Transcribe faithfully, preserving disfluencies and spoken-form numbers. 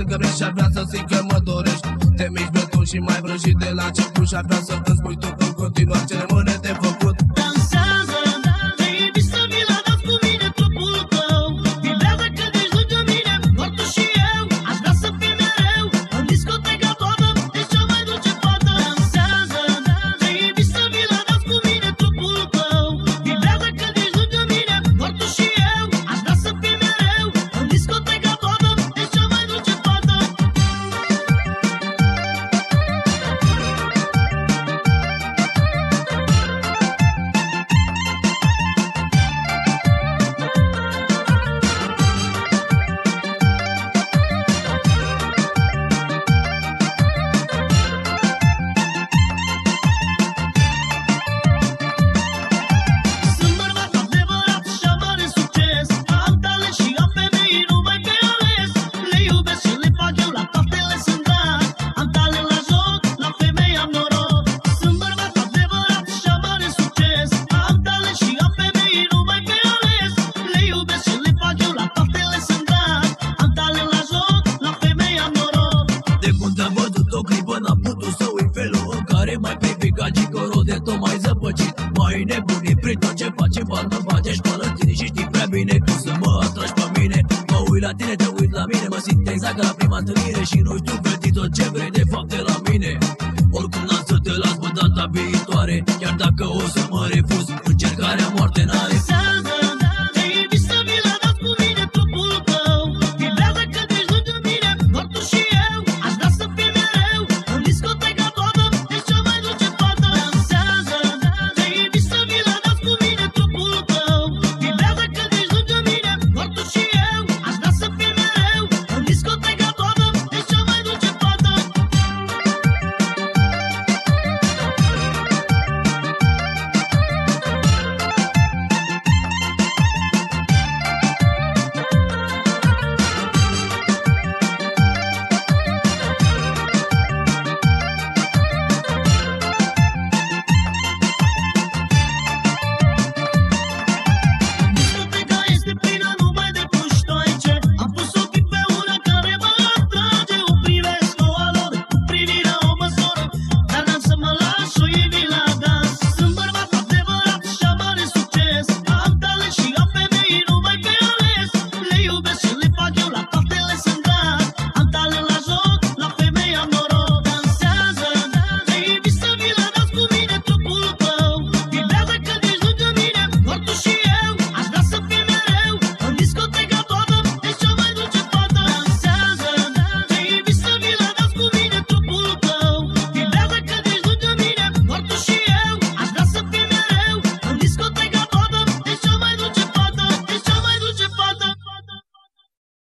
că vrei și-ar vrea să zic că mă dorești. Te miști beton și mai vrăjit de la început și-ar vrea să îmi spui tu în continuare ce rămâne de făcut. Dansează, te invit să vii la dans cu mine, trupul tău vibrează că ești lângă mine, doar tu și eu. Aș vrea să fii mereu în discoteca toată, ești cea mai dulce fată. Dansează, te invit să vii la dans cu mine, trupul tău vibrează că ești lângă mine, doar tu și eu. Aș vrea să fii mereu în discoteca toată, ești cea mai dulce fată. Sunt bărbat adevărat și am mare succes, am talent și am femei numai pe ales. Le iubesc și le fac eu, la toate le sunt dat. Am talent la joc, la femei am noroc. Sunt bărbat adevărat și am mare succes, am talent și am femei numai pe ales. Le iubesc și le fac eu, la toate le sunt dat. Am talent la joc, la femei am noroc. De când am văzut o clipă n-am putut să uit felul în care mai privi ca gigolo de tot mai zăpăcit. Mai nebunit prin tot ce facem, bani mă bate și până tine și știi prea bine cum să mă atragi pe mine. Mă uit la tine, te uit la mine, mă simt exact ca la prima întâlnire și nu știu, vezi tot ce vrei de fapt de la mine.